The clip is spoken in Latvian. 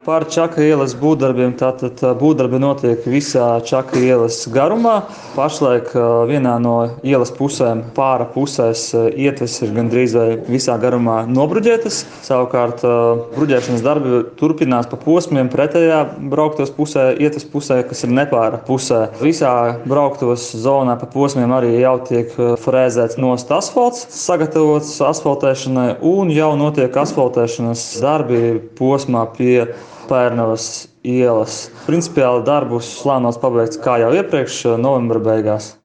Par Čaka ielas būvdarbiem. Tātad būvdarbi notiek visā Čaka ielas garumā. Pašlaik vienā no ielas pusēm, pāra pusēs, ietves ir gandrīz visā garumā nobruģētas. Savukārt bruģēšanas darbi turpinās pa posmiem pretējā brauktuves pusē, ietves pusē, kas ir nepāra pusē. Visā brauktuves zonā pa posmiem arī jau tiek frēzēts nost asfalts, sagatavots asfaltēšanai, un jau notiek asfaltēšanas darbi posmā pie Pērnavas ielas. Principiāli darbus plānots pabeigt kā jau iepriekš, novembra beigās.